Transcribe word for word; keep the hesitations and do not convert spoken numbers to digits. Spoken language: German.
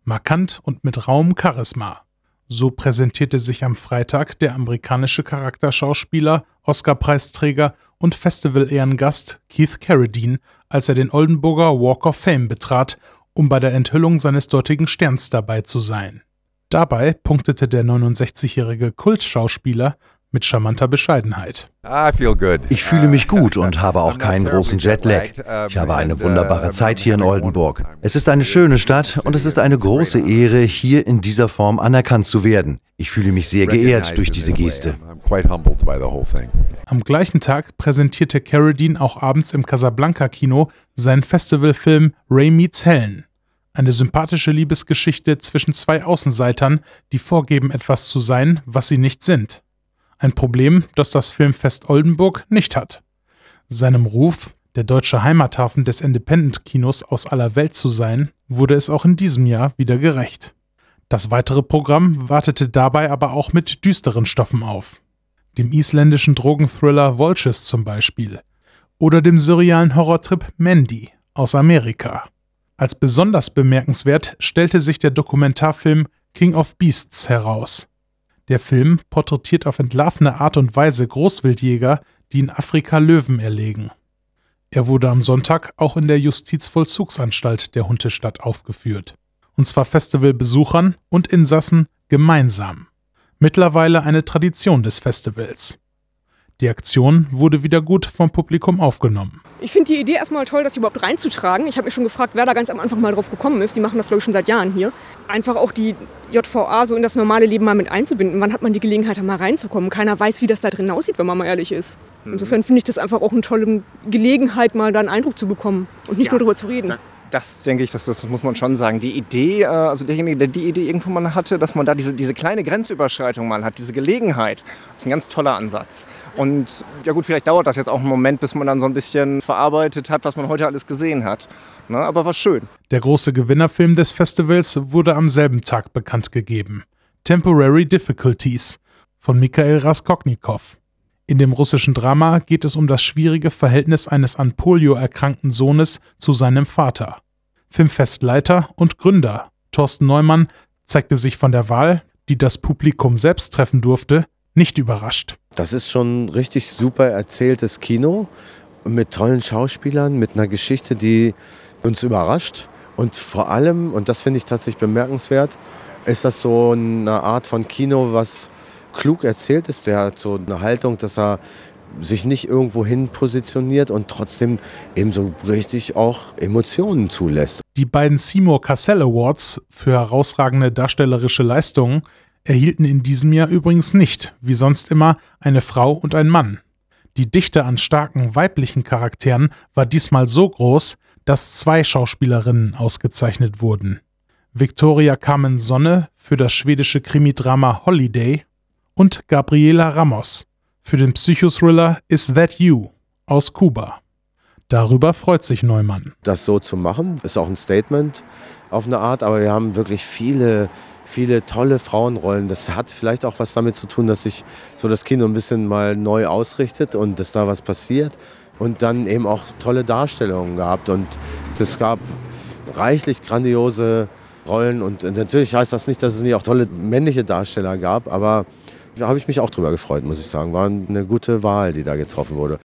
Markant und mit rauem Charisma. So präsentierte sich am Freitag der amerikanische Charakterschauspieler, Oscar-Preisträger und Festival-Ehrengast Keith Carradine, als er den Oldenburger Walk of Fame betrat, um bei der Enthüllung seines dortigen Sterns dabei zu sein. Dabei punktete der neunundsechzigjährige Kultschauspieler mit charmanter Bescheidenheit. Ich fühle mich gut und habe auch keinen großen Jetlag. Ich habe eine wunderbare Zeit hier in Oldenburg. Es ist eine schöne Stadt und es ist eine große Ehre, hier in dieser Form anerkannt zu werden. Ich fühle mich sehr geehrt durch diese Geste. Am gleichen Tag präsentierte Carradine auch abends im Casablanca-Kino seinen Festivalfilm Ray Meets Helen. Eine sympathische Liebesgeschichte zwischen zwei Außenseitern, die vorgeben, etwas zu sein, was sie nicht sind. Ein Problem, das das Filmfest Oldenburg nicht hat. Seinem Ruf, der deutsche Heimathafen des Independent-Kinos aus aller Welt zu sein, wurde es auch in diesem Jahr wieder gerecht. Das weitere Programm wartete dabei aber auch mit düsteren Stoffen auf. Dem isländischen Drogenthriller Vultures zum Beispiel. Oder dem surrealen Horrortrip Mandy aus Amerika. Als besonders bemerkenswert stellte sich der Dokumentarfilm King of Beasts heraus. Der Film porträtiert auf entlarvende Art und Weise Großwildjäger, die in Afrika Löwen erlegen. Er wurde am Sonntag auch in der Justizvollzugsanstalt der Huntestadt aufgeführt. Und zwar Festivalbesuchern und Insassen gemeinsam. Mittlerweile eine Tradition des Festivals. Die Aktion wurde wieder gut vom Publikum aufgenommen. Ich finde die Idee erstmal toll, das überhaupt reinzutragen. Ich habe mich schon gefragt, wer da ganz am Anfang mal drauf gekommen ist. Die machen das, glaube ich, schon seit Jahren hier. Einfach auch die J V A so in das normale Leben mal mit einzubinden. Wann hat man die Gelegenheit, da mal reinzukommen? Keiner weiß, wie das da drin aussieht, wenn man mal ehrlich ist. Insofern finde ich das einfach auch eine tolle Gelegenheit, mal da einen Eindruck zu bekommen und nicht ja. nur darüber zu reden. Das denke ich, das, das muss man schon sagen. Die Idee, also derjenige, der die Idee irgendwo mal hatte, dass man da diese, diese kleine Grenzüberschreitung mal hat, diese Gelegenheit, ist ein ganz toller Ansatz. Und ja gut, vielleicht dauert das jetzt auch einen Moment, bis man dann so ein bisschen verarbeitet hat, was man heute alles gesehen hat. Na, aber war schön. Der große Gewinnerfilm des Festivals wurde am selben Tag bekannt gegeben. Temporary Difficulties von Mikhail Raskolnikow. In dem russischen Drama geht es um das schwierige Verhältnis eines an Polio erkrankten Sohnes zu seinem Vater. Filmfestleiter und Gründer Thorsten Neumann zeigte sich von der Wahl, die das Publikum selbst treffen durfte, nicht überrascht. Das ist schon richtig super erzähltes Kino mit tollen Schauspielern, mit einer Geschichte, die uns überrascht. Und vor allem, und das finde ich tatsächlich bemerkenswert, ist das so eine Art von Kino, was klug erzählt ist. Der hat so eine Haltung, dass er sich nicht irgendwo hin positioniert und trotzdem eben so richtig auch Emotionen zulässt. Die beiden Seymour Cassel Awards für herausragende darstellerische Leistungen erhielten in diesem Jahr übrigens nicht, wie sonst immer, eine Frau und ein Mann. Die Dichte an starken weiblichen Charakteren war diesmal so groß, dass zwei Schauspielerinnen ausgezeichnet wurden. Victoria Carmen Sonne für das schwedische Krimidrama Holiday und Gabriela Ramos für den Psychothriller Is That You aus Kuba. Darüber freut sich Neumann. Das so zu machen, ist auch ein Statement auf eine Art, aber wir haben wirklich viele, viele tolle Frauenrollen. Das hat vielleicht auch was damit zu tun, dass sich so das Kino ein bisschen mal neu ausrichtet und dass da was passiert. Und dann eben auch tolle Darstellungen gehabt. Und es gab reichlich grandiose Rollen. Und natürlich heißt das nicht, dass es nicht auch tolle männliche Darsteller gab, aber da habe ich mich auch drüber gefreut, muss ich sagen. War eine gute Wahl, die da getroffen wurde.